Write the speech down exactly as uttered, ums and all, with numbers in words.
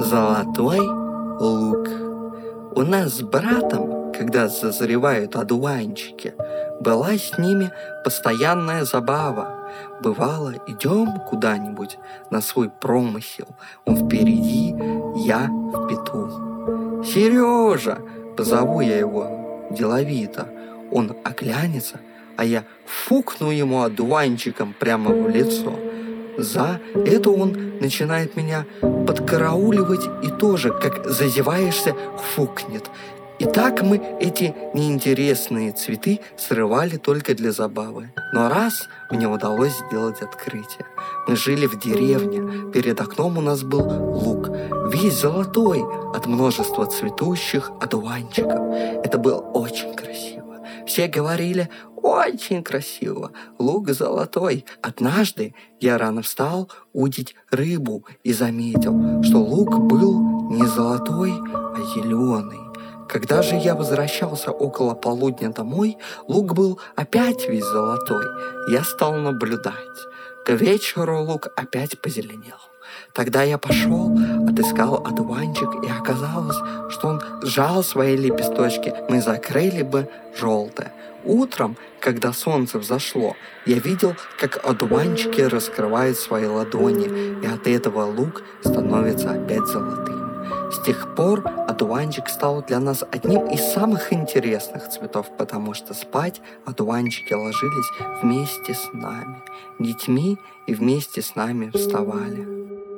Золотой лук. У нас с братом, когда созревают одуванчики, была с ними постоянная забава. Бывало, идем куда-нибудь на свой промысел. Он впереди, я в пяту. «Сережа!» — позову я его деловито. Он оглянется, а я фукну ему одуванчиком прямо в лицо. За это он начинает меня подкарауливать и тоже, как зазеваешься, фукнет. И так мы эти неинтересные цветы срывали только для забавы. Но раз мне удалось сделать открытие. Мы жили в деревне, перед окном у нас был луг, весь золотой от множества цветущих одуванчиков. Это было очень красиво. Все говорили: «Очень красиво, луг золотой». Однажды я рано встал удить рыбу и заметил, что луг был не золотой, а зеленый. Когда же я возвращался около полудня домой, луг был опять весь золотой. Я стал наблюдать. К вечеру луг опять позеленел. Тогда я пошел, отыскал одуванчик, и оказалось, что он сжал свои лепесточки, мы закрыли бы желтое. Утром, когда солнце взошло, я видел, как одуванчики раскрывают свои ладони, и от этого луг становится опять золотым. С тех пор одуванчик стал для нас одним из самых интересных цветов, потому что спать одуванчики ложились вместе с нами, детьми, и вместе с нами вставали.